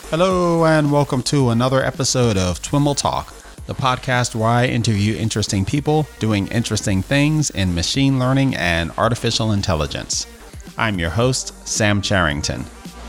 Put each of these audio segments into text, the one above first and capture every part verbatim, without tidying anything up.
Hello and welcome to another episode of Twiml Talk, the podcast where I interview interesting people doing interesting things in machine learning and artificial intelligence. I'm your host, Sam Charrington.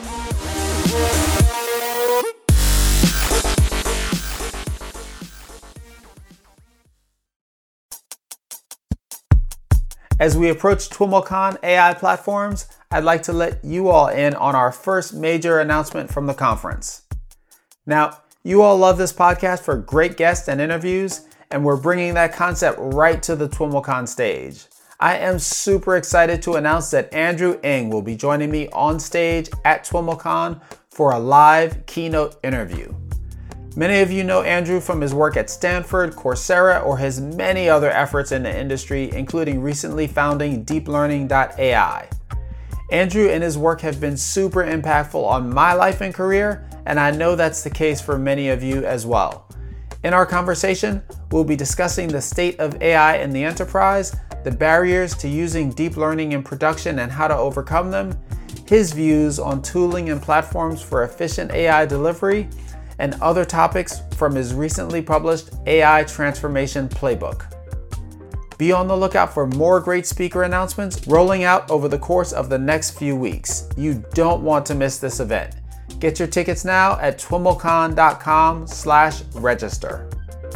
As we approach TwimlCon A I platforms, I'd like to let you all in on our first major announcement from the conference. Now, you all love this podcast for great guests and interviews, and we're bringing that concept right to the TwimlCon stage. I am super excited to announce that Andrew Ng will be joining me on stage at TwimlCon for a live keynote interview. Many of you know Andrew from his work at Stanford, Coursera, or his many other efforts in the industry, including recently founding deep learning dot A I. Andrew and his work have been super impactful on my life and career, and I know that's the case for many of you as well. In our conversation, we'll be discussing the state of A I in the enterprise, the barriers to using deep learning in production and how to overcome them, his views on tooling and platforms for efficient A I delivery, and other topics from his recently published A I Transformation Playbook. Be on the lookout for more great speaker announcements rolling out over the course of the next few weeks. You don't want to miss this event. Get your tickets now at twimlcon dot com slash register.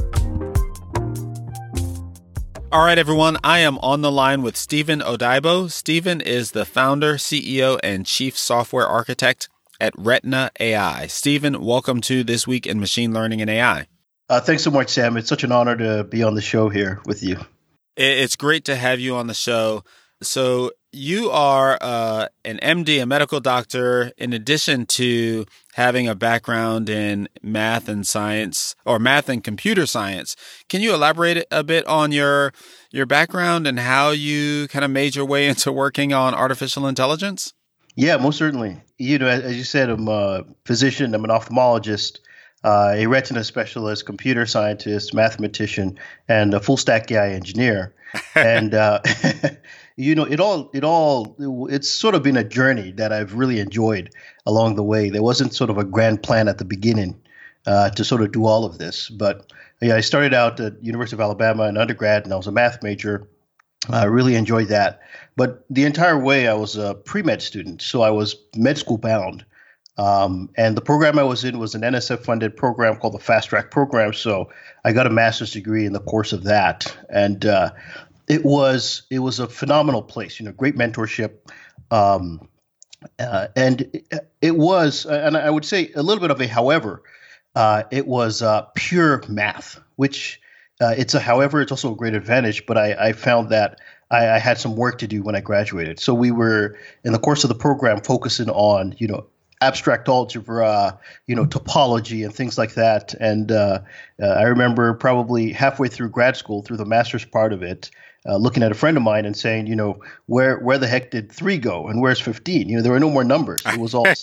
All right, everyone, I am on the line with Stephen Odaibo. Stephen is the founder, C E O, and chief software architect at Retina A I. Stephen, welcome to This Week in Machine Learning and A I. Uh, thanks so much, Sam. It's such an honor to be on the show here with you. It's great to have you on the show. So you are uh, an M D, a medical doctor, in addition to having a background in math and science, or math and computer science. Can you elaborate a bit on your your background and how you kind of made your way into working on artificial intelligence? Yeah, most certainly. You know, as you said, I'm a physician, I'm an ophthalmologist, uh, a retina specialist, computer scientist, mathematician, and a full stack A I engineer. and uh, you know, it all, it all, it's sort of been a journey that I've really enjoyed along the way. There wasn't sort of a grand plan at the beginning uh, to sort of do all of this, but yeah, I started out at University of Alabama in undergrad, and I was a math major. I really enjoyed that. But the entire way I was a pre-med student, so I was med school bound. Um, and the program I was in was an N S F-funded program called the Fast Track program. So I got a master's degree in the course of that. And uh, it was it was a phenomenal place, you know, great mentorship. Um, uh, and it, it was, and I would say a little bit of a however, uh, it was uh, pure math, which Uh, it's a, however, it's also a great advantage, but I, I found that I, I had some work to do when I graduated. So we were, in the course of the program, focusing on, you know, abstract algebra, you know, topology and things like that. And uh, uh, I remember probably halfway through grad school, through the master's part of it, uh, looking at a friend of mine and saying, you know, where where the heck did three go and where's fifteen? You know, there were no more numbers. It was all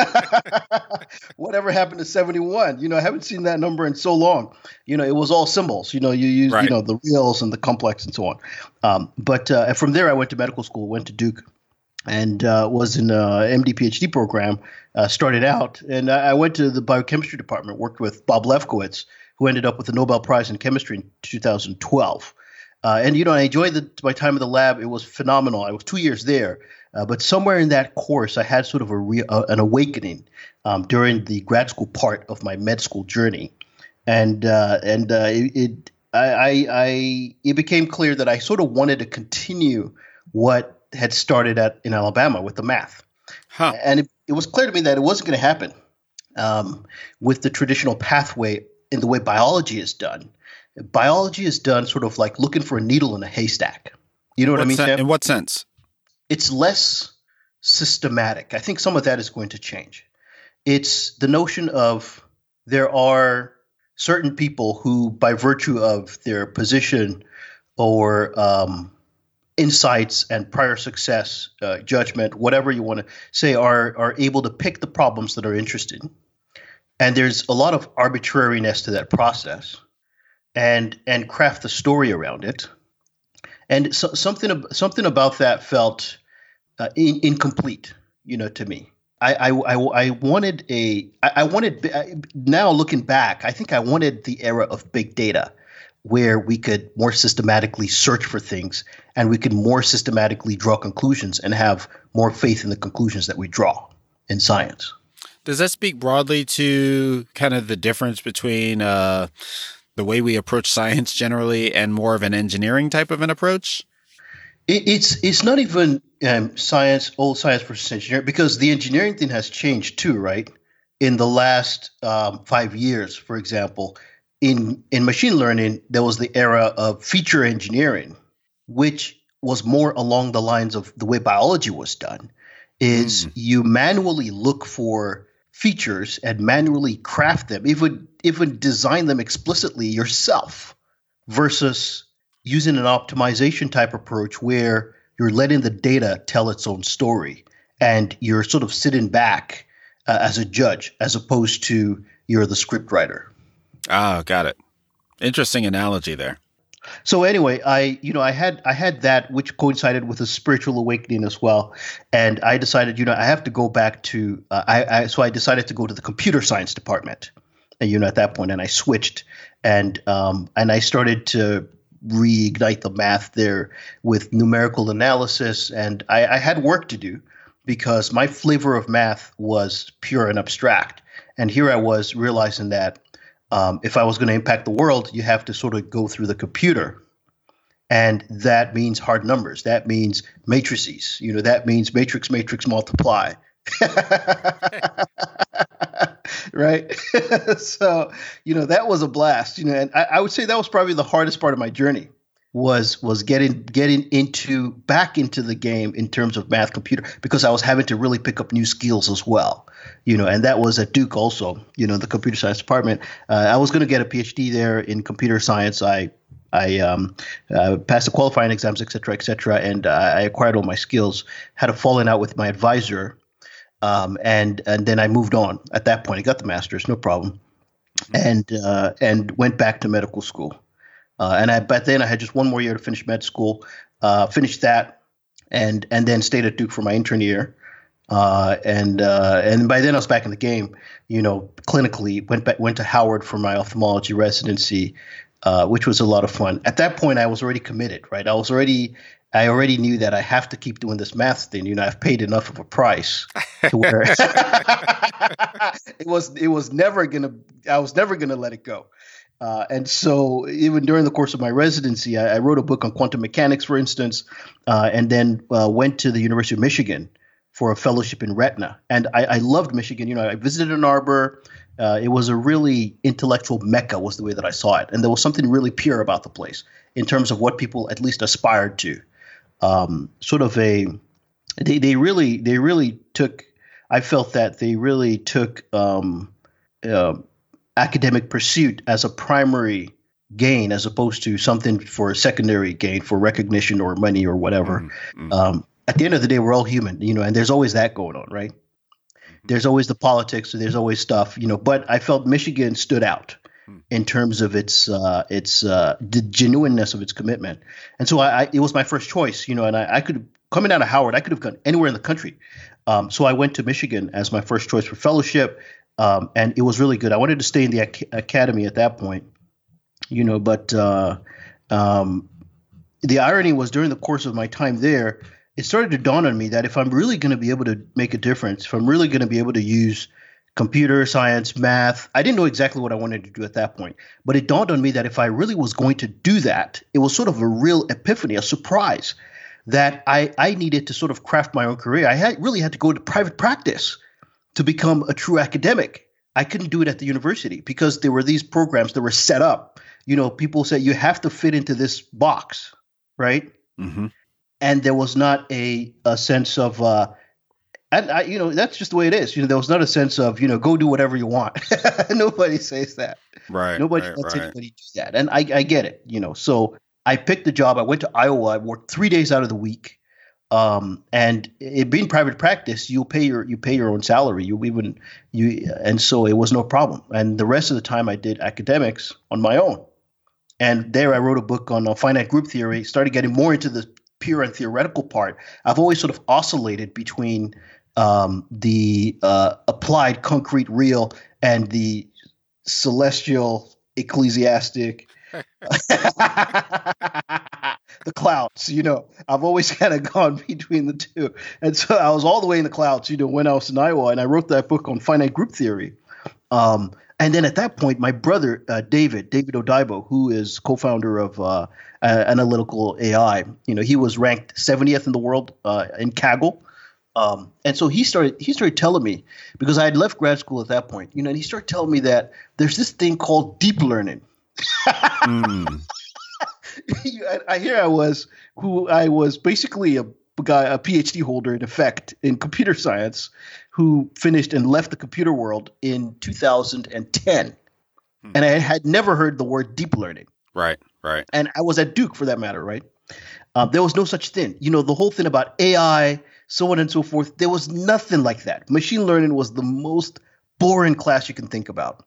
whatever happened to seventy-one? You know, I haven't seen that number in so long. You know, it was all symbols. You know, you use, right. you know, the reals and the complex and so on. Um, but uh, from there, I went to medical school, went to Duke, and uh, was in a M D PhD program, uh, started out. And I went to the biochemistry department, worked with Bob Lefkowitz, who ended up with the Nobel Prize in Chemistry in two thousand twelve. Uh, and, you know, I enjoyed the, my time in the lab. It was phenomenal. I was two years there. Uh, but somewhere in that course, I had sort of a re- uh, an awakening um, during the grad school part of my med school journey. And uh, and uh, it, it I, I, I it became clear that I sort of wanted to continue what had started at in Alabama with the math. Huh. And it, it was clear to me that it wasn't going to happen um, with the traditional pathway in the way biology is done. Biology is done sort of like looking for a needle in a haystack. You know what, what I mean, sen- Sam? In what sense? It's less systematic. I think some of that is going to change. It's the notion of there are certain people who, by virtue of their position or um, insights and prior success, uh, judgment, whatever you want to say, are are able to pick the problems that are interesting. And there's a lot of arbitrariness to that process, and and craft the story around it. And so, something something about that felt uh, in, incomplete, you know, to me. I, I, I, I wanted a I, I wanted now looking back, I think I wanted the era of big data, where we could more systematically search for things and we could more systematically draw conclusions and have more faith in the conclusions that we draw in science. Does that speak broadly to kind of the difference between uh, the way we approach science generally and more of an engineering type of an approach? It, it's it's not even um, science, old science versus engineering, because the engineering thing has changed too, right? In the last um, five years, for example, in in machine learning, there was the era of feature engineering, which was more along the lines of the way biology was done. Is mm. you manually look for features and manually craft them, even even design them explicitly yourself, versus using an optimization type approach where you're letting the data tell its own story and you're sort of sitting back uh, as a judge, as opposed to you're the script writer. Ah, got it. Interesting analogy there. So anyway, I you know I had I had that, which coincided with a spiritual awakening as well, and I decided you know I have to go back to uh, I, I so I decided to go to the computer science department, and you know at that point, and I switched and um and I started to reignite the math there with numerical analysis, and I, I had work to do because my flavor of math was pure and abstract, and here I was realizing that. Um, if I was going to impact the world, you have to sort of go through the computer. And that means hard numbers. That means matrices. You know, that means matrix, matrix, multiply. Right? So, you know, that was a blast. You know, and I, I would say that was probably the hardest part of my journey was was getting getting into back into the game in terms of math computer, because I was having to really pick up new skills as well. You know, and that was at Duke also, you know, the computer science department. Uh, I was going to get a PhD there in computer science. I I um, uh, passed the qualifying exams, et cetera, et cetera, and uh, I acquired all my skills. Had a falling out with my advisor, um, and and then I moved on. At that point, I got the master's, no problem, and uh, and went back to medical school. Uh, and I, but then I had just one more year to finish med school, uh, finished that, and and then stayed at Duke for my intern year. Uh, and uh, and by then I was back in the game, you know, clinically. Went back, went to Howard for my ophthalmology residency, uh, which was a lot of fun. At that point, I was already committed, right? I was already, I already knew that I have to keep doing this math thing. You know, I've paid enough of a price to where it was it was never gonna. I was never gonna let it go. Uh, and so even during the course of my residency, I, I wrote a book on quantum mechanics, for instance, uh, and then uh, went to the University of Michigan for a fellowship in retina. And I, I loved Michigan. You know, I visited Ann Arbor. Uh, it was a really intellectual mecca was the way that I saw it. And there was something really pure about the place in terms of what people at least aspired to. Um, sort of a they, – they really they really took – I felt that they really took um, uh, – academic pursuit as a primary gain, as opposed to something for a secondary gain for recognition or money or whatever. Mm-hmm. Um, at the end of the day, we're all human, you know, and there's always that going on, right? Mm-hmm. There's always the politics, there's always stuff, you know. But I felt Michigan stood out mm-hmm. in terms of its uh, its uh, the genuineness of its commitment, and so I, I it was my first choice, you know. And I, I could coming out of Howard, I could have gone anywhere in the country, um, so I went to Michigan as my first choice for fellowship. Um, and it was really good. I wanted to stay in the ac- academy at that point, you know, but uh, um, the irony was during the course of my time there, it started to dawn on me that if I'm really going to be able to make a difference, if I'm really going to be able to use computer science, math, I didn't know exactly what I wanted to do at that point, but it dawned on me that if I really was going to do that, it was sort of a real epiphany, a surprise that I, I needed to sort of craft my own career. I had, really had to go into private practice to become a true academic. I couldn't do it at the university because there were these programs that were set up. You know, people said you have to fit into this box, right? Mm-hmm. And there was not a a sense of, uh, and I, you know, that's just the way it is. You know, there was not a sense of, you know, go do whatever you want. Nobody says that. Right. Nobody right, lets right. anybody do that. And I, I get it. You know, so I picked the job. I went to Iowa. I worked three days out of the week. Um, and it being private practice, you pay your you pay your own salary. You even you and so it was no problem. And the rest of the time, I did academics on my own. And there, I wrote a book on uh, finite group theory. Started getting more into the pure and theoretical part. I've always sort of oscillated between um, the uh, applied concrete real, and the celestial ecclesiastic. The clouds, you know, I've always kind of gone between the two. And so I was all the way in the clouds, you know, when I was in Iowa, and I wrote that book on finite group theory. Um, and then at that point, my brother, uh, David, David Odaibo, who is co-founder of uh, uh, Analytical A I, you know, he was ranked seventieth in the world uh, in Kaggle. Um, and so he started he started telling me, because I had left grad school at that point, you know, and he started telling me that there's this thing called deep learning. mm. I, I here I was, who I was basically a guy, a PhD holder in effect in computer science, who finished and left the computer world in two thousand ten, hmm. and I had never heard the word deep learning. Right, right. And I was at Duke for that matter, right? Um, there was no such thing. You know, the whole thing about A I, so on and so forth. There was nothing like that. Machine learning was the most boring class you can think about.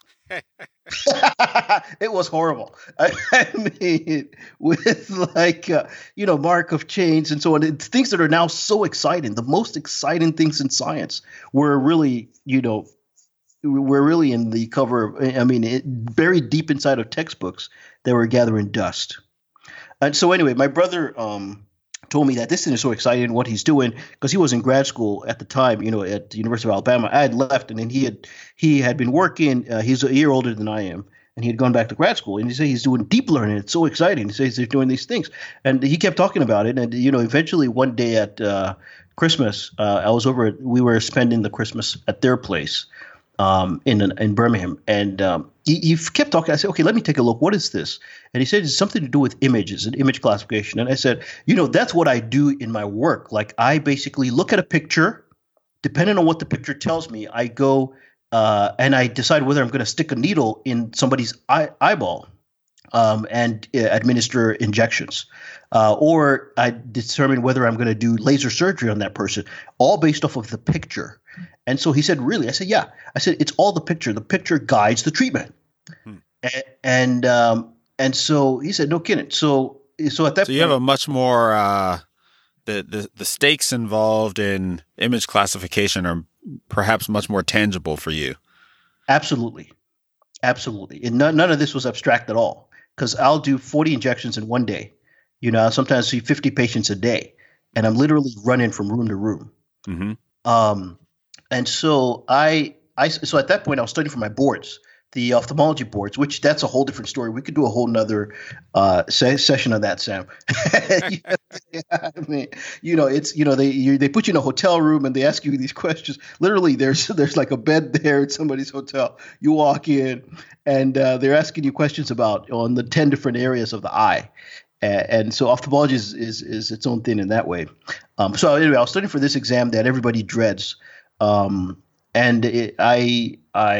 It was horrible. I, I mean, with like, uh, you know, Markov chains and so on. It's things that are now so exciting. The most exciting things in science were really, you know, were really in the cover. I mean, it, buried deep inside of textbooks that were gathering dust. And so anyway, my brother um, told me that this thing is so exciting, what he's doing, because he was in grad school at the time, you know, at the University of Alabama. I had left, and then he had he had been working. Uh, he's a year older than I am, and he had gone back to grad school. And he said he's doing deep learning. It's so exciting. He says he's doing these things, and he kept talking about it. And you know, eventually one day at uh, Christmas, uh, I was over. At, we were spending the Christmas at their place um, in in Birmingham, and um, he, he kept talking. I said, okay, let me take a look. What is this? And he said it's something to do with images and image classification. And I said, you know, that's what I do in my work. Like I basically look at a picture, depending on what the picture tells me, I go uh, and I decide whether I'm going to stick a needle in somebody's eye, eyeball um, and uh, administer injections. Uh, or I determine whether I'm going to do laser surgery on that person, all based off of the picture. And so he said, really? I said, yeah. I said, it's all the picture. The picture guides the treatment. Hmm. And, and um, And so he said, no kidding. So, so at that so point, you have a much more, uh, the, the, the stakes involved in image classification are perhaps much more tangible for you. Absolutely. Absolutely. And none, none of this was abstract at all, because I'll do forty injections in one day. You know, I sometimes see fifty patients a day, and I'm literally running from room to room. Mm-hmm. Um, and so I, I, so at that point I was studying for my boards. The ophthalmology boards, which that's a whole different story. We could do a whole nother uh, se- session on that, Sam. Yeah, I mean, you know, it's you know they you, they put you in a hotel room and they ask you these questions. Literally, there's there's like a bed there at somebody's hotel. You walk in and uh, they're asking you questions about on the ten different areas of the eye. And, and so ophthalmology is, is is its own thing in that way. Um, so anyway, I was studying for this exam that everybody dreads. Um, And it, I,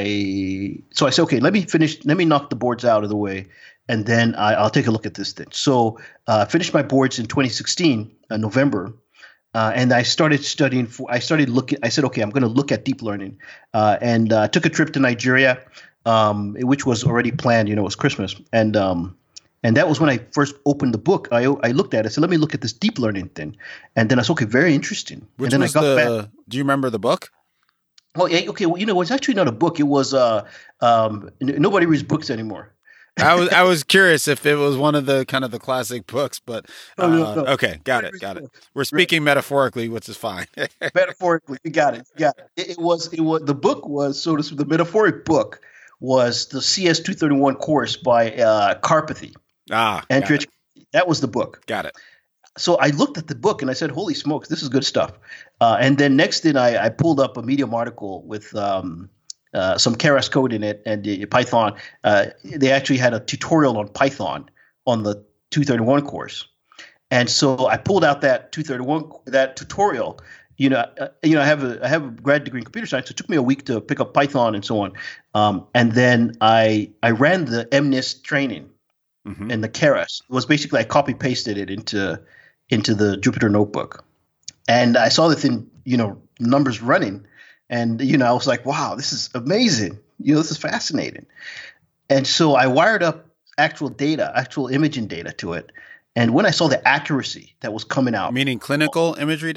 I, so I said, okay, let me finish, let me knock the boards out of the way, and then I, I'll take a look at this thing. So uh, I finished my boards in twenty sixteen, uh, November, uh, and I started studying for, I started looking, I said, okay, I'm going to look at deep learning, uh, and I uh, took a trip to Nigeria, um, which was already planned, you know, it was Christmas. And, um, and that was when I first opened the book. I, I looked at it, I said, let me look at this deep learning thing. And then I said, okay, very interesting. Which and then was I got the, back. Do you remember the book? Oh, yeah, okay. Well, you know, it's actually not a book. It was uh, um, n- nobody reads books anymore. I was I was curious if it was one of the kind of the classic books, but uh, oh, no, no. okay, got it, got it. We're speaking right. metaphorically, which is fine. Metaphorically, you got it, got it. It, it was it was the book was so to speak, the metaphoric book was the C S two thirty-one course by uh, Karpathy. Ah, Andrea, that was the book. Got it. So I looked at the book and I said, holy smokes, this is good stuff. Uh, and then next thing I, I pulled up a Medium article with um, uh, some Keras code in it and uh, Python. Uh, they actually had a tutorial on Python on the two thirty-one course. And so I pulled out that two thirty-one, that tutorial. You know, uh, you know, I have a I have a grad degree in computer science. It took me a week to pick up Python and so on. Um, and then I I ran the M NIST training mm-hmm. and the Keras. It was basically I copy pasted it into into the Jupyter Notebook. And I saw the thing, you know, numbers running. And, you know, I was like, wow, this is amazing. You know, this is fascinating. And so I wired up actual data, actual imaging data to it. And when I saw the accuracy that was coming out. Meaning clinical imagery data?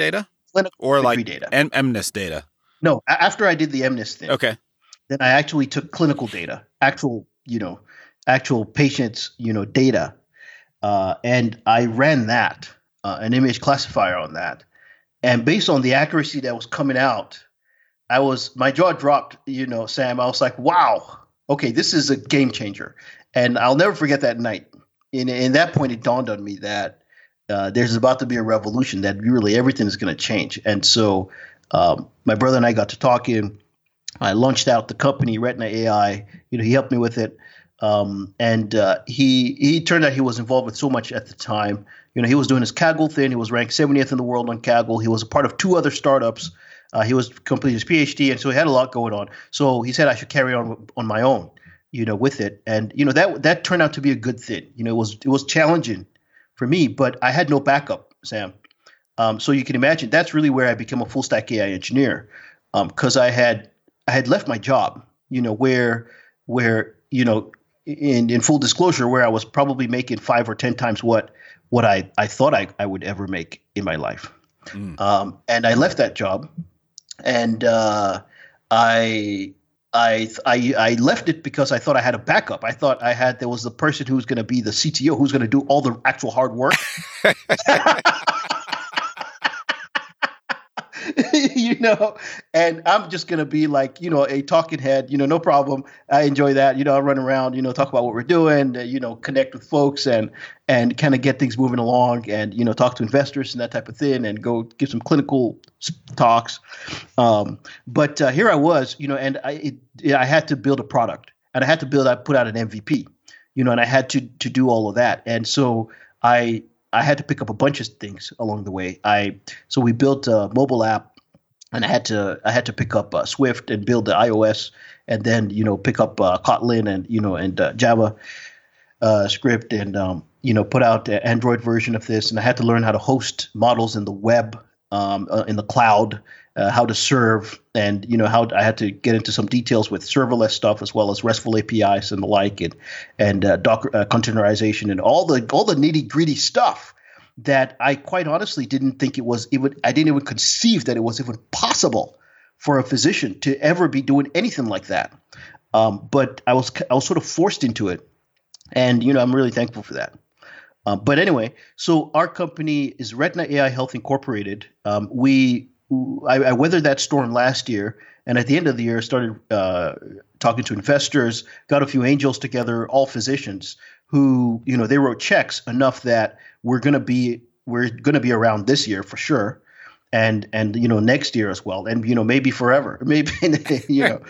clinical or like data. M- MNIST data. No, after I did the MNIST thing. Okay. Then I actually took clinical data, actual, you know, actual patients, you know, data, uh, and I ran that, uh, an image classifier on that, and based on the accuracy that was coming out, I was my jaw dropped. You know, Sam, I was like, wow, okay, this is a game changer, and I'll never forget that night. In in that point, it dawned on me that uh, there's about to be a revolution, that really everything is going to change, and so um, my brother and I got to talking. I launched out the company Retina A I. You know, he helped me with it, um, and uh, he he turned out he was involved with so much at the time. You know, he was doing his Kaggle thing. He was ranked seventieth in the world on Kaggle. He was a part of two other startups. Uh, he was completing his PhD, and so he had a lot going on. So he said I should carry on on my own, you know, with it. And you know that that turned out to be a good thing. You know, it was it was challenging for me, but I had no backup, Sam. Um, so you can imagine that's really where I became a full stack A I engineer, because um, I had I had left my job. You know, where where you know in in full disclosure, where I was probably making five or ten times what what I I thought I I would ever make in my life, mm. um, and I left that job. And uh, I, I, I, I left it because I thought I had a backup. I thought I had there was the person who was going to be the C T O, who's going to do all the actual hard work. You know, and I'm just going to be like, you know, a talking head, you know, no problem. I enjoy that. You know, I run around, you know, talk about what we're doing, uh, you know, connect with folks and and kind of get things moving along and, you know, talk to investors and that type of thing and go give some clinical talks. Um, but uh, here I was, you know, and I it, it, I had to build a product and I had to build, I put out an M V P, you know, and I had to to do all of that. And so I I had to pick up a bunch of things along the way. I so we built a mobile app, and I had to I had to pick up uh, Swift and build the iOS, and then you know pick up uh, Kotlin and you know and uh, Java uh, script, and um, you know put out the Android version of this. And I had to learn how to host models in the web, um, uh, in the cloud, uh, how to serve, and you know how I had to get into some details with serverless stuff as well as RESTful A P Is and the like, and and uh, Docker uh, containerization and all the all the nitty gritty stuff that I quite honestly didn't think it was even I didn't even conceive that it was even possible for a physician to ever be doing anything like that. Um, but I was I was sort of forced into it, and you know I'm really thankful for that. Uh, but anyway, so our company is Retina A I Health Incorporated. Um, we I, I weathered that storm last year, and at the end of the year, started uh, talking to investors, got a few angels together, all physicians who, you know, they wrote checks enough that we're going to be we're going to be around this year for sure, and and you know next year as well, and you know maybe forever, maybe you know.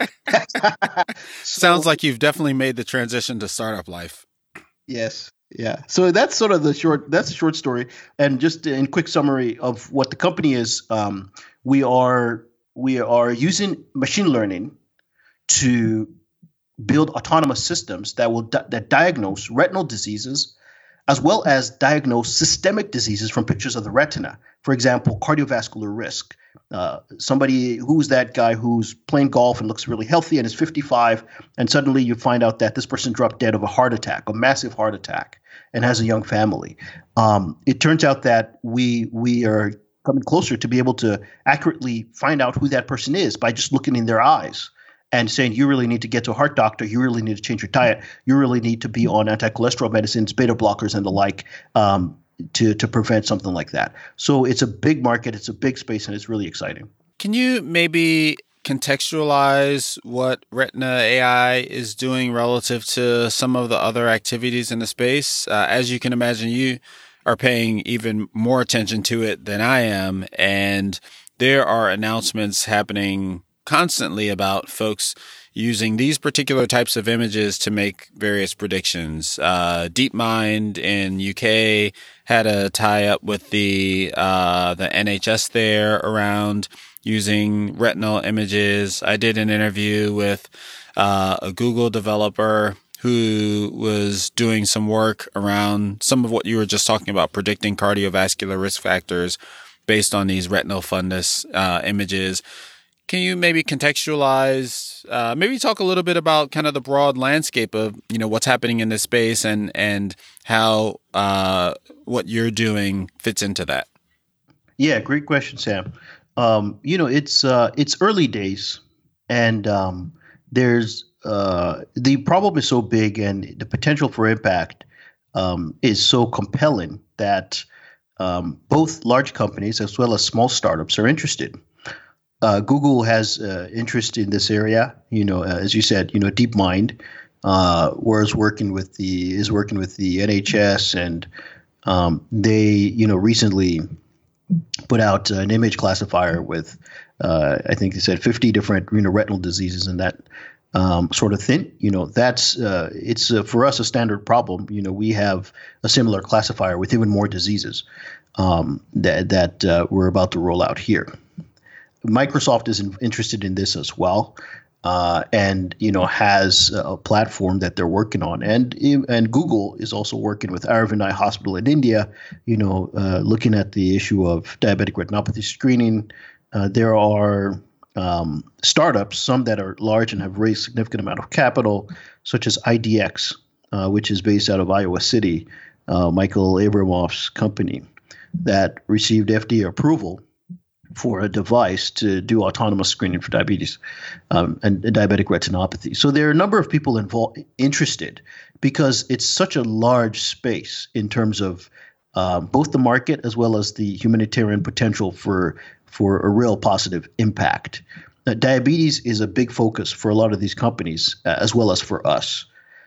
So, sounds like you've definitely made the transition to startup life. Yes. Yeah. So that's sort of the short, that's a short story. And just in quick summary of what the company is, um, we are, we are using machine learning to build autonomous systems that will, di- that diagnose retinal diseases as well as diagnose systemic diseases from pictures of the retina. For example, cardiovascular risk. Uh, somebody who's that guy who's playing golf and looks really healthy and is fifty-five, and suddenly you find out that this person dropped dead of a heart attack, a massive heart attack, and has a young family. Um, it turns out that we we are coming closer to be able to accurately find out who that person is by just looking in their eyes and saying, you really need to get to a heart doctor, you really need to change your diet, you really need to be on anti-cholesterol medicines, beta blockers, and the like, um, to to prevent something like that. So it's a big market, it's a big space, and it's really exciting. Can you maybe contextualize what Retina A I is doing relative to some of the other activities in the space? Uh, as you can imagine, you are paying even more attention to it than I am, and there are announcements happening constantly about folks using these particular types of images to make various predictions. Uh, DeepMind in U K had a tie-up with the uh, the N H S there around using retinal images. I did an interview with uh, a Google developer who was doing some work around some of what you were just talking about, predicting cardiovascular risk factors based on these retinal fundus uh, images. Can you maybe contextualize, uh, maybe talk a little bit about kind of the broad landscape of, you know, what's happening in this space and and how uh, what you're doing fits into that? Yeah, great question, Sam. Um, you know, it's uh, it's early days, and um, there's uh, the problem is so big, and the potential for impact um, is so compelling that um, both large companies as well as small startups are interested. Uh, Google has uh, interest in this area. You know, uh, as you said, you know, DeepMind, uh, whereas working with the is working with the N H S, and um, they, you know, recently put out an image classifier with, uh, I think they said fifty different, you know, retinal diseases and that um, sort of thing. You know, that's uh, it's uh, for us a standard problem. You know, we have a similar classifier with even more diseases um, that that uh, we're about to roll out here. Microsoft is in, interested in this as well, uh, and you know has a platform that they're working on, and and Google is also working with Aravind Eye Hospital in India. You know, uh, looking at the issue of diabetic retinopathy screening. Uh, there are um, startups, some that are large and have raised significant amount of capital, such as I D X, uh, which is based out of Iowa City, uh, Michael Abramoff's company, that received F D A approval for a device to do autonomous screening for diabetes um, and, and diabetic retinopathy. So there are a number of people involved, interested, because it's such a large space in terms of uh, both the market as well as the humanitarian potential for for a real positive impact. Now, diabetes is a big focus for a lot of these companies, uh, as well as for us.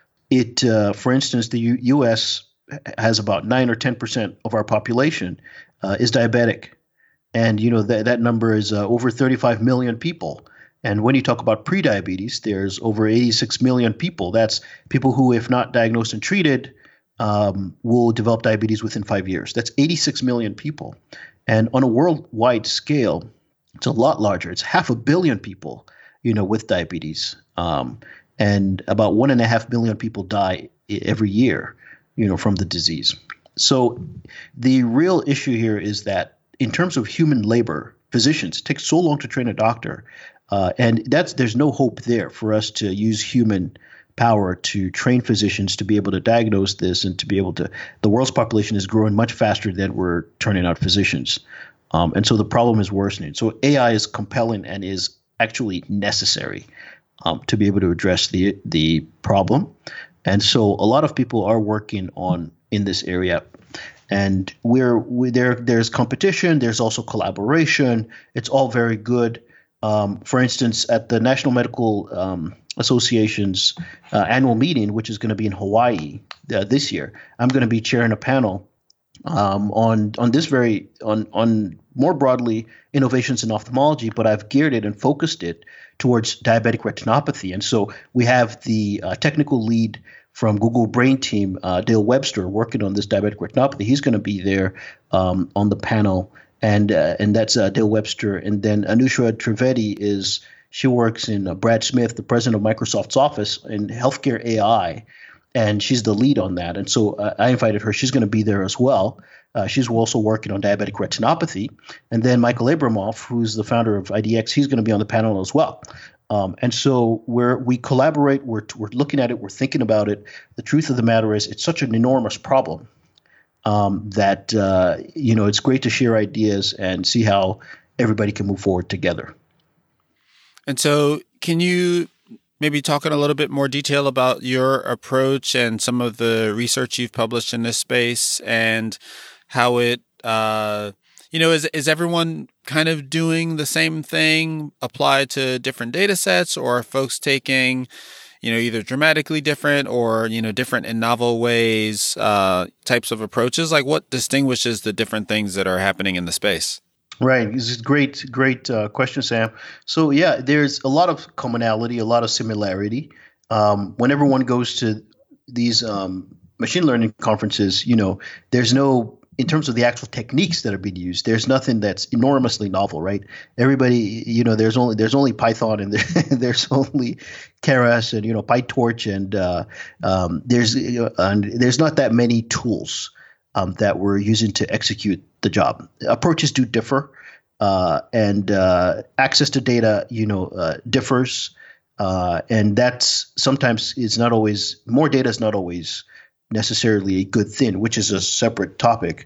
It, uh, for instance, the U- U.S. has about nine or ten percent of our population uh, is diabetic. And, you know, that that number is uh, over thirty-five million people. And when you talk about prediabetes, there's over eighty-six million people. That's people who, if not diagnosed and treated, um, will develop diabetes within five years. That's eighty-six million people. And on a worldwide scale, it's a lot larger. It's half a billion people, you know, with diabetes. Um, and about one and a half million people die every year, you know, from the disease. So the real issue here is that in terms of human labor, physicians, it takes so long to train a doctor, uh, and that's there's no hope there for us to use human power to train physicians to be able to diagnose this and to be able to. The world's population is growing much faster than we're turning out physicians, um, and so the problem is worsening. So A I is compelling and is actually necessary um, to be able to address the the problem, and so a lot of people are working on in this area. And we're we, there. There's competition. There's also collaboration. It's all very good. Um, for instance, at the National Medical um, Association's uh, annual meeting, which is going to be in Hawaii uh, this year, I'm going to be chairing a panel um, on on this very on on more broadly innovations in ophthalmology. But I've geared it and focused it towards diabetic retinopathy. And so we have the uh, technical lead from Google Brain team, uh, Dale Webster, working on this diabetic retinopathy. He's going to be there um, on the panel, and uh, and that's uh, Dale Webster. And then Anusha Trivedi is she works in uh, Brad Smith, the president of Microsoft's office in healthcare A I, and she's the lead on that. And so uh, I invited her. She's going to be there as well. Uh, she's also working on diabetic retinopathy. And then Michael Abramoff, who's the founder of I D X, he's going to be on the panel as well. Um, and so we're, we collaborate, we're, we're looking at it, we're thinking about it. The truth of the matter is it's such an enormous problem um, that, uh, you know, it's great to share ideas and see how everybody can move forward together. And so can you maybe talk in a little bit more detail about your approach and some of the research you've published in this space and how it uh, – You know, is is everyone kind of doing the same thing applied to different data sets, or are folks taking, you know, either dramatically different or, you know, different in novel ways, uh, types of approaches? Like what distinguishes the different things that are happening in the space? Right. This is a great, great uh, question, Sam. So, yeah, there's a lot of commonality, a lot of similarity. Um, when everyone goes to these um, machine learning conferences, you know, there's no in terms of the actual techniques that are being used, there's nothing that's enormously novel, right? Everybody, you know, there's only there's only Python and there, there's only Keras and you know PyTorch and uh, um, there's uh, and there's not that many tools um, that we're using to execute the job. Approaches do differ, uh, and uh, access to data, you know, uh, differs, uh, and that's sometimes it's not always more data is not always necessarily a good thing, which is a separate topic.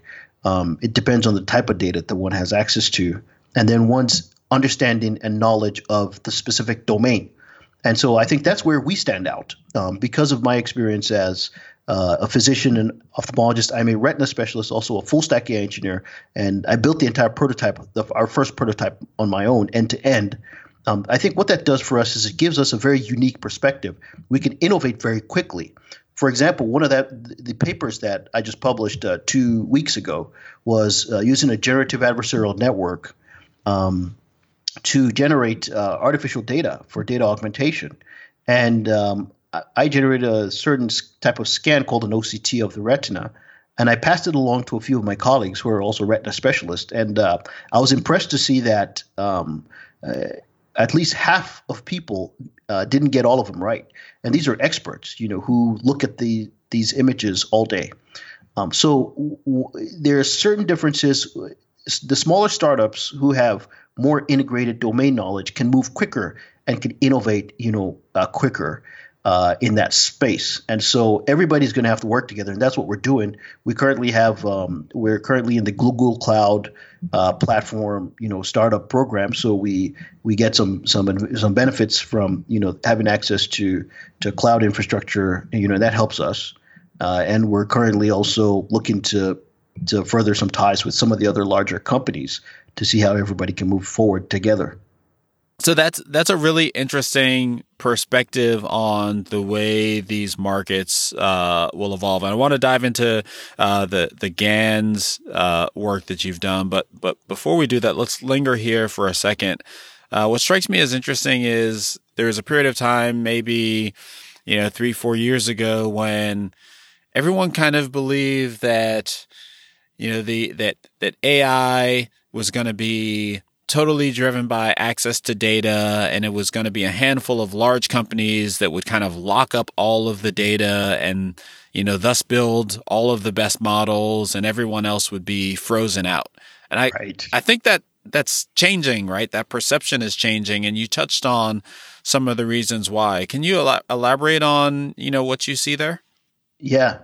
Um, it depends on the type of data that one has access to, and then one's understanding and knowledge of the specific domain. And so I think that's where we stand out. Um, because of my experience as uh, a physician and ophthalmologist, I'm a retina specialist, also a full stack A I engineer, and I built the entire prototype, the, our first prototype on my own, end to end. Um, I think what that does for us is it gives us a very unique perspective. We can innovate very quickly. For example, one of that the papers that I just published uh, two weeks ago was uh, using a generative adversarial network um, to generate uh, artificial data for data augmentation. And um, I, I generated a certain type of scan called an O C T of the retina, and I passed it along to a few of my colleagues who are also retina specialists. And uh, I was impressed to see that um, uh, at least half of people uh, didn't get all of them right. And these are experts, you know, who look at the these images all day. Um, so w- there are certain differences. The smaller startups who have more integrated domain knowledge can move quicker and can innovate, you know, uh, quicker uh, in that space. And so everybody's going to have to work together, and that's what we're doing. We currently have um, we're currently in the Google Cloud uh, platform, you know, startup program. So we we get some some some benefits from, you know, having access to to cloud infrastructure. You know, that helps us. Uh, and we're currently also looking to to further some ties with some of the other larger companies to see how everybody can move forward together. So that's that's a really interesting perspective on the way these markets uh, will evolve. And I want to dive into uh, the the GANs uh, work that you've done, but but before we do that, let's linger here for a second. Uh, what strikes me as interesting is there was a period of time, maybe you know three four years ago, when everyone kind of believed that you know the that that A I was going to be totally driven by access to data, and it was going to be a handful of large companies that would kind of lock up all of the data and, you know, thus build all of the best models, and everyone else would be frozen out. And I, right. I think that that's changing, right? That perception is changing, and you touched on some of the reasons why. Can you el- elaborate on, you know, what you see there? Yeah,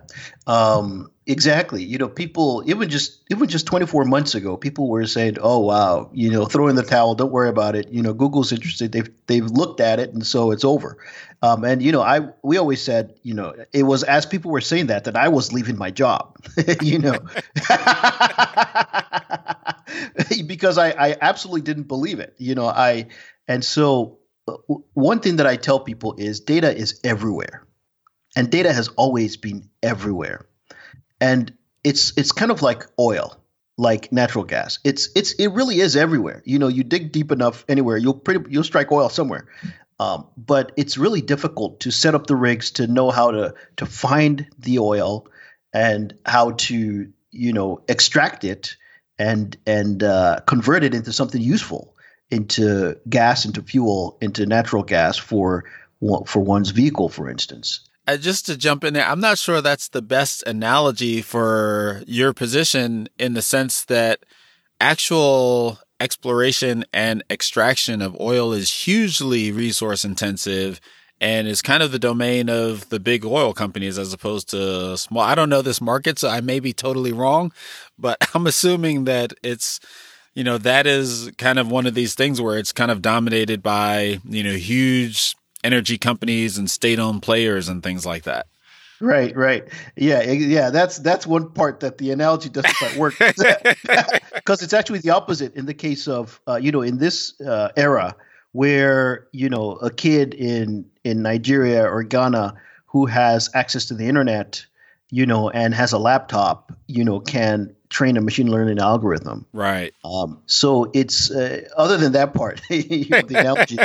um, exactly. You know, people even just even just twenty-four months ago, people were saying, "Oh, wow, you know, throw in the towel. Don't worry about it. You know, Google's interested. They've they've looked at it, and so it's over." Um, and you know, I we always said, you know, it was as people were saying that that I was leaving my job. you know, because I I absolutely didn't believe it. You know, I and so uh, one thing that I tell people is data is everywhere. And data has always been everywhere. And it's it's kind of like oil, like natural gas. It's it's it really is everywhere. You know, you dig deep enough anywhere, you'll pretty you'll strike oil somewhere. Um, but it's really difficult to set up the rigs to know how to to find the oil and how to, you know, extract it and and uh, convert it into something useful, into gas, into fuel, into natural gas for for one's vehicle, for instance. Uh, just to jump in there, I'm not sure that's the best analogy for your position, in the sense that actual exploration and extraction of oil is hugely resource intensive and is kind of the domain of the big oil companies as opposed to small. I don't know this market, so I may be totally wrong, but I'm assuming that it's, you know, that is kind of one of these things where it's kind of dominated by, you know, huge energy companies and state-owned players and things like that. Right, right. Yeah, yeah. That's that's one part that the analogy doesn't quite work, because it's actually the opposite in the case of uh, you know, in this uh, era where, you know, a kid in in Nigeria or Ghana who has access to the internet, you know, and has a laptop, you know, can train a machine learning algorithm. Right. Um, so it's uh, other than that part, you know, the analogy.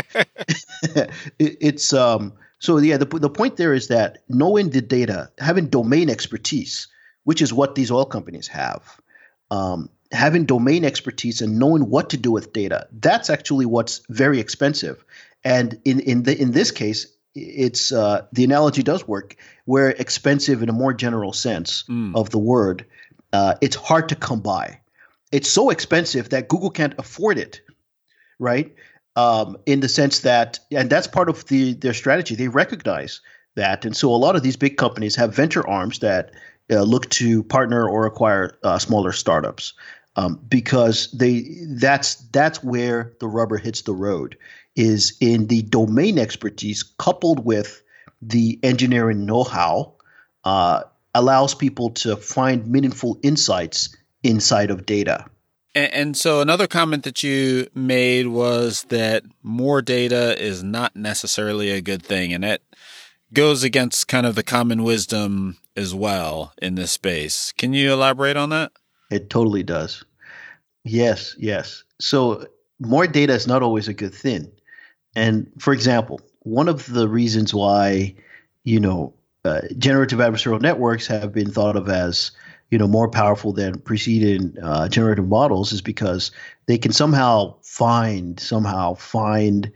it, it's um, so yeah. The the point there is that knowing the data, having domain expertise, which is what these oil companies have, um, having domain expertise and knowing what to do with data, that's actually what's very expensive. And in in the in this case, it's uh, the analogy does work, where expensive in a more general sense mm. of the word. Uh, it's hard to come by. It's so expensive that Google can't afford it, right? Um, in the sense that, and that's part of the their strategy. They recognize that, and so a lot of these big companies have venture arms that, uh, look to partner or acquire uh, smaller startups um, because they that's that's where the rubber hits the road, is in the domain expertise coupled with the engineering know-how uh, allows people to find meaningful insights inside of data. And, and so another comment that you made was that more data is not necessarily a good thing, and that goes against kind of the common wisdom as well in this space. Can you elaborate on that? It totally does. Yes, yes. So more data is not always a good thing. And for example, one of the reasons why, you know, uh, generative adversarial networks have been thought of as, you know, more powerful than preceding uh, generative models is because they can somehow find, somehow find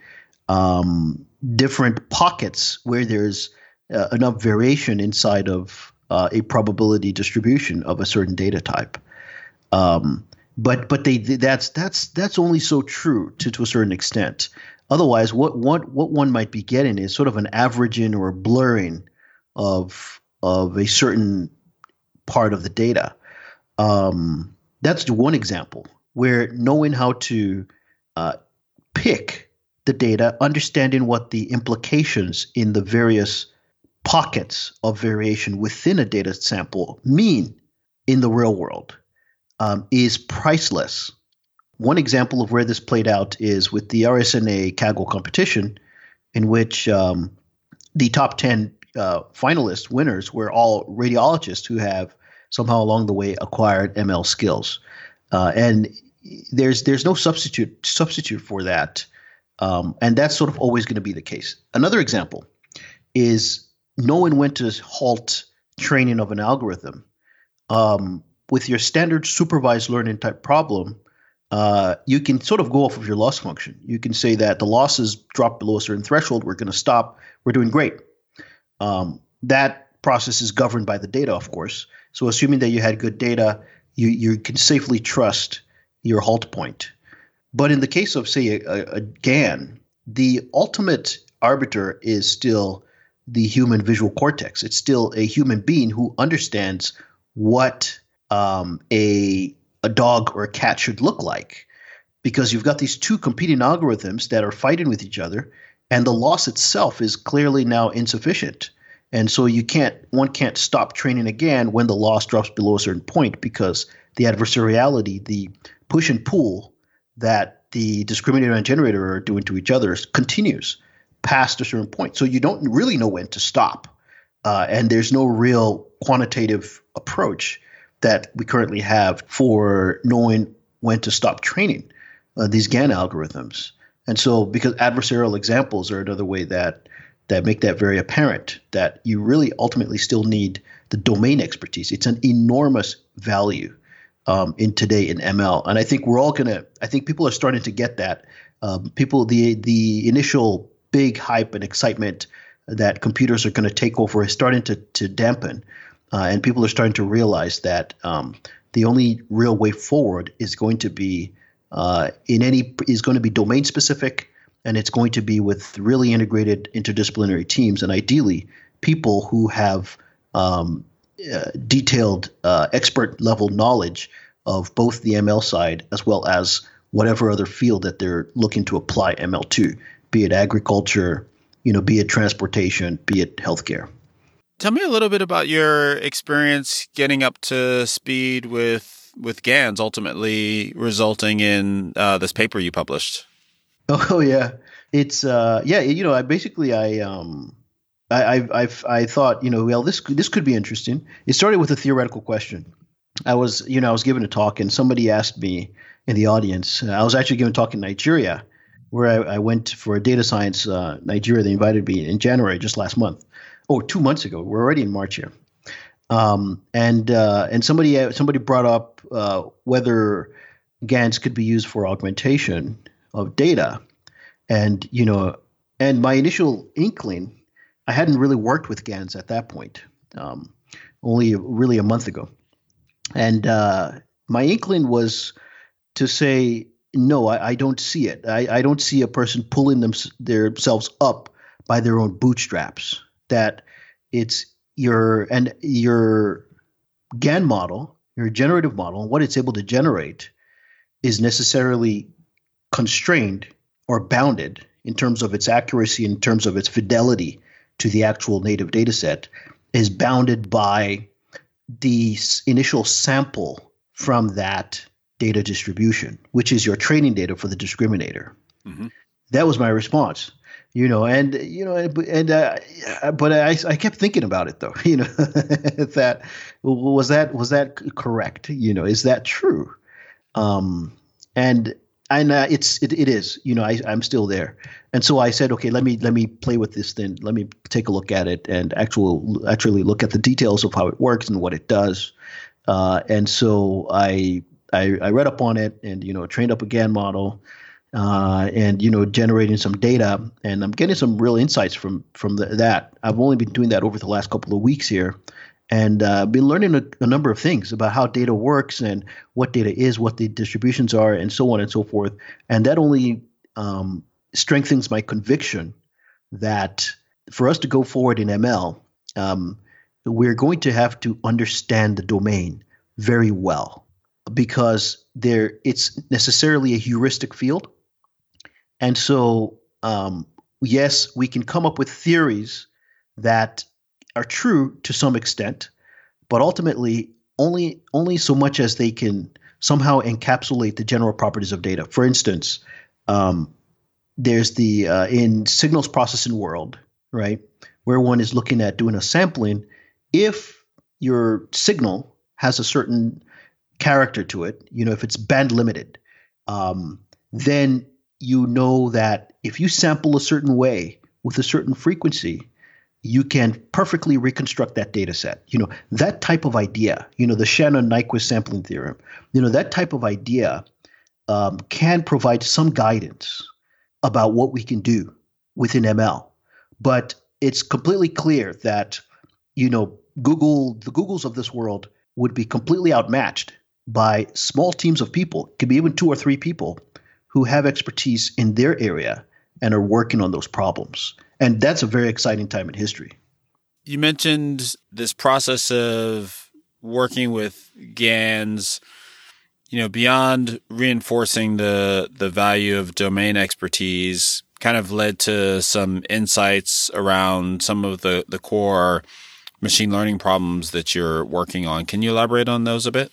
um, different pockets where there's uh, enough variation inside of uh, a probability distribution of a certain data type. Um, but but they that's that's that's only so true to, to a certain extent. Otherwise, what what what one might be getting is sort of an averaging or blurring of of a certain part of the data. Um, that's one example where knowing how to uh, pick the data, understanding what the implications in the various pockets of variation within a data sample mean in the real world um, is priceless. One example of where this played out is with the R S N A Kaggle competition, in which um, the top ten uh, finalists, winners, were all radiologists who have somehow along the way acquired M L skills. Uh, and there's there's no substitute substitute for that. Um, and that's sort of always going to be the case. Another example is knowing when to halt training of an algorithm. Um, with your standard supervised learning type problem, uh, you can sort of go off of your loss function. You can say that the losses drop below a certain threshold. We're going to stop. We're doing great. Um, that process is governed by the data, of course. So assuming that you had good data, you, you can safely trust your halt point. But in the case of, say, a, a GAN, the ultimate arbiter is still the human visual cortex. It's still a human being who understands what um, a, a dog or a cat should look like, because you've got these two competing algorithms that are fighting with each other, and the loss itself is clearly now insufficient. And so you can't one can't stop training again when the loss drops below a certain point, because the adversariality, the push and pull that the discriminator and generator are doing to each other continues past a certain point. So you don't really know when to stop. Uh, and there's no real quantitative approach that we currently have for knowing when to stop training uh, these GAN algorithms. And so because adversarial examples are another way that that make that very apparent, that you really ultimately still need the domain expertise. It's an enormous value um, in today in M L. And I think we're all going to – I think people are starting to get that. Um, people – the the initial big hype and excitement that computers are going to take over is starting to, to dampen. Uh, and people are starting to realize that um, the only real way forward is going to be uh, in any – is going to be domain specific. And it's going to be with really integrated interdisciplinary teams, and ideally people who have um, uh, detailed uh, expert level knowledge of both the M L side as well as whatever other field that they're looking to apply M L to, be it agriculture, you know, be it transportation, be it healthcare. Tell me a little bit about your experience getting up to speed with with GANs, ultimately resulting in uh, this paper you published. Oh yeah, it's uh yeah you know I basically I um I I I've, I thought you know well this this could be interesting. It started with a theoretical question. I was you know I was giving a talk and somebody asked me in the audience. I was actually giving a talk in Nigeria, where I, I went for a data science uh, Nigeria. They invited me in January, just last month. Oh, two months ago. We're already in March here. Um and uh, and somebody somebody brought up uh, whether GANs could be used for augmentation of data. And, you know, and my initial inkling, I hadn't really worked with GANs at that point, um, only really a month ago. And uh, my inkling was to say, no, I, I don't see it. I, I don't see a person pulling them, themselves up by their own bootstraps, that it's your, and your, G A N model, your generative model, what it's able to generate is necessarily constrained or bounded in terms of its accuracy, in terms of its fidelity to the actual native data set, is bounded by the initial sample from that data distribution, which is your training data for the discriminator. Mm-hmm. That was my response, you know, and, you know, and, uh, but I, I kept thinking about it though, you know, that was that, was that correct? You know, is that true? Um, and, and uh, it's, it, it is, you know, I, I'm still there. And so I said, okay, let me, let me play with this thing. Let me take a look at it and actual, actually look at the details of how it works and what it does. Uh, and so I, I, I read up on it and, you know, trained up a G A N model. Uh, and, you know, generating some data, and I'm getting some real insights from from the, that. I've only been doing that over the last couple of weeks here, and uh, been learning a, a number of things about how data works and what data is, what the distributions are, and so on and so forth. And that only um, strengthens my conviction that for us to go forward in M L, um, we're going to have to understand the domain very well, because there it's necessarily a heuristic field. And so, um, yes, we can come up with theories that are true to some extent, but ultimately only only so much as they can somehow encapsulate the general properties of data. For instance, um, there's the uh, in signals processing world, right, where one is looking at doing a sampling. If your signal has a certain character to it, you know, if it's band limited, um, then you know that if you sample a certain way with a certain frequency, you can perfectly reconstruct that data set. You know, that type of idea, you know, the Shannon-Nyquist sampling theorem, you know, that type of idea um, can provide some guidance about what we can do within M L. But it's completely clear that, you know, Google, the Googles of this world would be completely outmatched by small teams of people, could be even two or three people who have expertise in their area and are working on those problems. And that's a very exciting time in history. You mentioned this process of working with G A Ns, you know, beyond reinforcing the the value of domain expertise, kind of led to some insights around some of the, the core machine learning problems that you're working on. Can you elaborate on those a bit?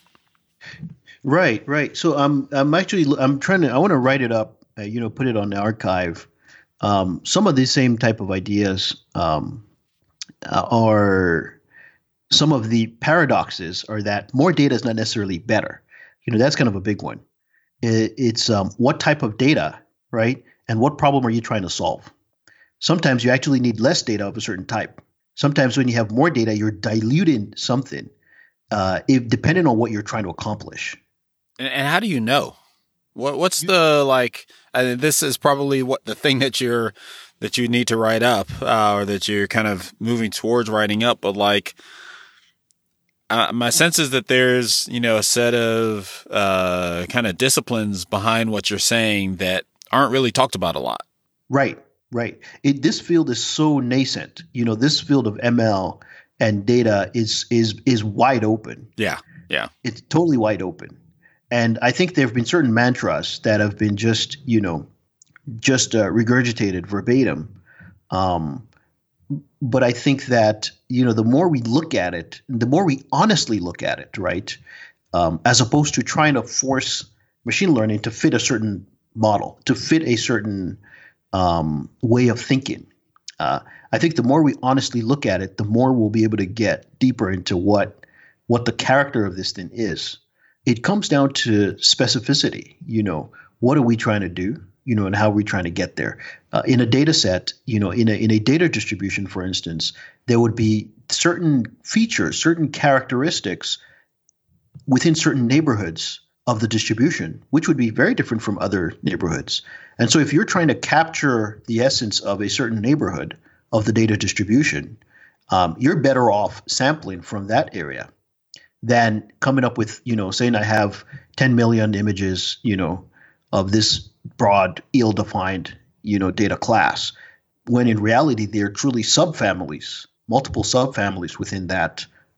Right, right. So I'm I'm actually I'm trying to I want to write it up, uh, you know, put it on the archive. Um, some of these same type of ideas um, uh, are some of the paradoxes are that more data is not necessarily better. You know, that's kind of a big one. It, it's um, what type of data, right? And what problem are you trying to solve? Sometimes you actually need less data of a certain type. Sometimes when you have more data, you're diluting something, uh, if, depending on what you're trying to accomplish. And, and how do you know? What what's the like? I mean, this is probably what the thing that you're that you need to write up, uh, or that you're kind of moving towards writing up. But like, uh, my sense is that there's you know a set of uh, kind of disciplines behind what you're saying that aren't really talked about a lot. Right, right. It, this field is so nascent. You know, this field of M L and data is is is wide open. Yeah, yeah. It's totally wide open. And I think there have been certain mantras that have been just, you know, just uh, regurgitated verbatim. Um, but I think that, you know, the more we look at it, the more we honestly look at it, right, um, as opposed to trying to force machine learning to fit a certain model, to fit a certain um, way of thinking. Uh, I think the more we honestly look at it, the more we'll be able to get deeper into what what the character of this thing is. It comes down to specificity. You know, what are we trying to do? You know, and how are we trying to get there? Uh, in a data set, you know, in a in a data distribution, for instance, there would be certain features, certain characteristics within certain neighborhoods of the distribution, which would be very different from other neighborhoods. And so if you're trying to capture the essence of a certain neighborhood of the data distribution, um, you're better off sampling from that area than coming up with, you know, saying I have ten million images, you know, of this broad, ill-defined, you know, data class, when in reality they're truly subfamilies, multiple subfamilies within that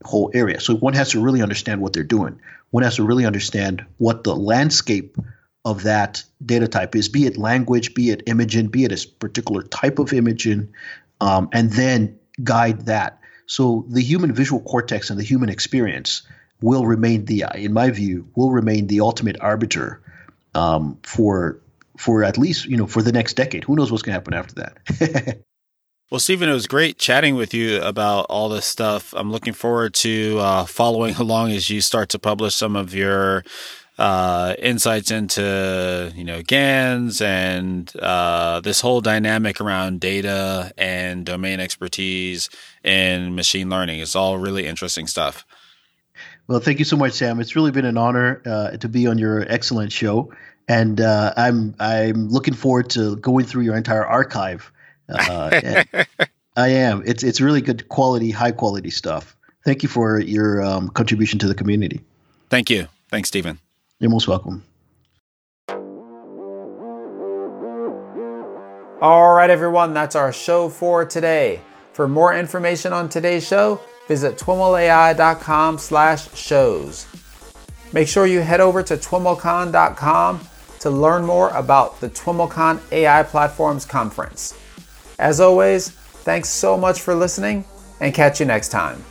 whole area. So one has to really understand what they're doing. One has to really understand what the landscape of that data type is, be it language, be it imaging, be it a particular type of imaging, um, and then guide that. So the human visual cortex and the human experience will remain the, in my view, will remain the ultimate arbiter um, for for at least, you know, for the next decade. Who knows what's going to happen after that? Well, Stephen, it was great chatting with you about all this stuff. I'm looking forward to uh, following along as you start to publish some of your uh, insights into, you know, GANs and uh, this whole dynamic around data and domain expertise in machine learning. It's all really interesting stuff. Well, thank you so much, Sam. It's really been an honor uh, to be on your excellent show. And uh, I'm I'm looking forward to going through your entire archive. Uh, I am. It's it's really good quality, high quality stuff. Thank you for your um, contribution to the community. Thank you. Thanks, Stephen. You're most welcome. All right, everyone. That's our show for today. For more information on today's show, visit twimlai.com slash shows. Make sure you head over to twimlcon dot com to learn more about the TWIMLcon A I Platforms Conference. As always, thanks so much for listening, and catch you next time.